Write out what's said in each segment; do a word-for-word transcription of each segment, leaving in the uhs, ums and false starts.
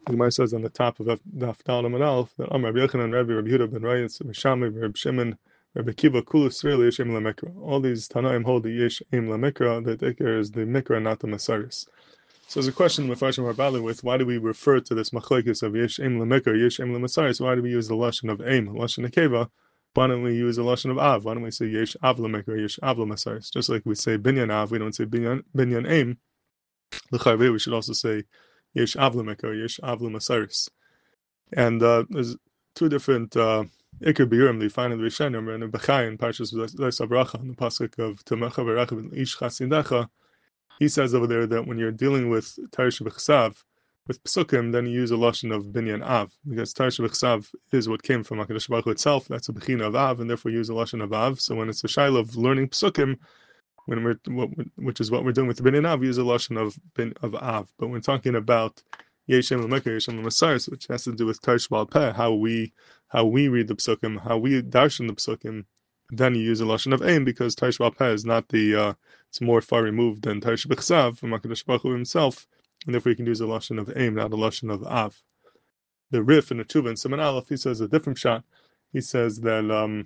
The Gemara says on the top of Daf Dalam and Alf that Amar Rabbi Yochanan, Rabbi Rabbi Yehuda ben Rayetz, Rabbi Shammai, Rabbi Shimon, Rabbi Kiva, Kulus Israel Yesh Aim LaMikra. All these Tanaim hold the Yesh Aim LaMikra, that the Iker is the Mikra, not the Masaris. So there's a question in Mefarshim Harbali with why do we refer to this Machlekes of Yesh Aim LaMikra, Yesh Aim LaMasaris? Why do we use the lashon of Aim, lashon Nekeva? Why don't we use the lashon of Av? Why don't we say Yesh Av LaMikra, Yesh Av LaMasaris? Just like we say Binyan Av, we don't say Binyan Binyan Aim. L'chayvei, we should also say Yesh Av LaMikra, Yesh Av LaMasaris. And uh, there's two different uh, Iker Biurim you find in the Rishonim and in Bechai in Parshas Leis Abracha, in the pasuk of Tamecha V'Rachav Ish Chasindecha. He says over there that when you're dealing with Tarish V'Chsav, with Psukim, then you use a lashon of Binyan Av, because Tarish V'Chsav is what came from HaKadosh Baruch Hu itself. That's a Bechina of Av, and therefore you use a lashon of Av. So when it's a shaila of learning Psukim, when we're what, which is what we're doing with the Binyan Av, we use a lashon of bin of Av. But when we're talking about Yesh Aim LaMikra, Yesh Aim LaMasaris, which has to do with Tarish Baal Peh, how we how we read the Psukim, how we darshan the Psukim, then you use a lashon of Aim, because Tarish Baal Peh is not the uh, it's more far removed than Tarish B'Chsav from HaKadosh Baruch Hu himself, and therefore you can use a lashon of Aim, not a lashon of Av. The Rif in the Tshuva in Siman Aleph, he says a different shot. He says that um,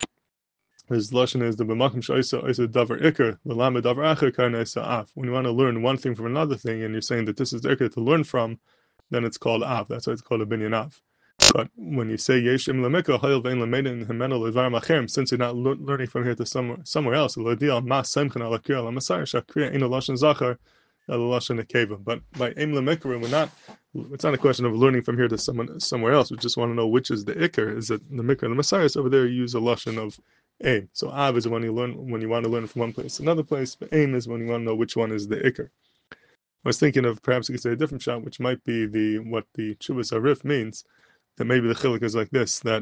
his lashon is the b'makom she'osa osa davar iker v'lamed davar acher kana osa Av. When you want to learn one thing from another thing, and you're saying that this is the iker to learn from, then it's called Av. That's why it's called a binyan Av. But when you say Yesh Aim LaMikra, Hayil Vein Lamedin Himeno Levar Machem, since you're not le- learning from here to somewhere somewhere else, L'Dial Mas Semchen Ala Kriya La Masar Shakriya Ino Lashon Zachar Ala Lashon Nekeva. But by Aim LaMikra, we're not. It's not a question of learning from here to someone somewhere else. We just want to know which is the Iker. Is it the Mikra and the Masaris? Over there, you use a lashon of Aim. So Av is when you learn when you want to learn from one place to another place. But Aim is when you want to know which one is the Iker. I was thinking of perhaps you could say a different shot, which might be the what the Chuvas Arif means. That maybe the chiluk is like this: that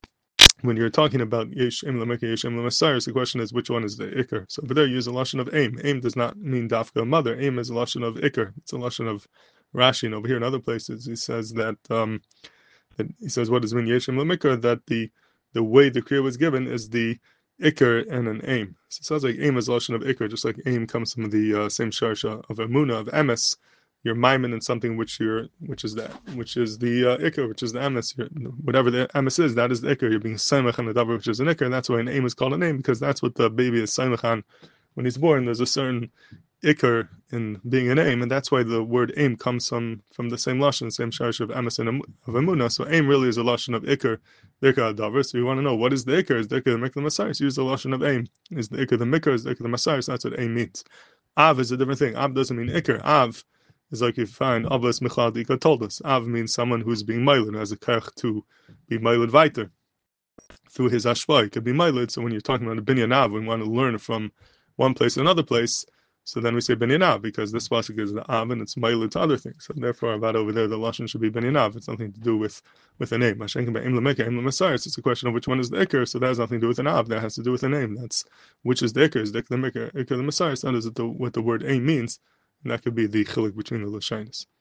when you're talking about Yesh Aim LaMikra, Yesh Aim LaMasaris, the question is which one is the Iker. So over there, you use a lashon of Aim. Aim does not mean dafka mother. Aim is a lashon of Iker. It's a lashon of Rashi. And over here in other places, he says that um, that he says what does mean Yesh Aim LaMikra? That the the way the kriya was given is the Iker and an Aim. So it sounds like Aim is a lashon of Iker, just like Aim comes from the uh, same sharsha of Emunah, of Emes. You're miming in something which you're, which is that, which is the uh, Iker, which is the Emes. You're, whatever the Emes is, that is the Iker. You're being Saimach on the Davar, which is an Iker, and that's why an Aim is called an Aim, because that's what the baby is Saimach on when he's born. There's a certain Iker in being an Aim, and that's why the word Aim comes from from the same lashon, same sharish of Emes and of Emunah. So Aim really is a lashon of Iker, Iker Davar. So you want to know what is the Iker? Is the Iker the Mikra the Masaris? Use the lashon of Aim. Is the Iker the Mikra? Is the Iker the Masaris? That's what Aim means. Av is a different thing. Av doesn't mean Iker. Av is like you find Avos Michal Dika told us. Av means someone who's being mailed, has a kerch to be mailed weiter through his ashva. It could be mailed. So when you're talking about a binyan Av, we want to learn from one place to another place. So then we say binyan Av, because this pasuk is the Av and it's mailed to other things. So therefore, about over there, the lashon should be binyan Av. It's nothing to do with with a name. Mashenkin by Aim LaMikra, Aim LaMasaris. It's a question of which one is the Iker. So that has nothing to do with an Av. That has to do with a name. That's which is the Iker. Is the Iker the Mikra, Iker the Masaris? That is what the word Aim means. And that could be the chiluk between the lashonos.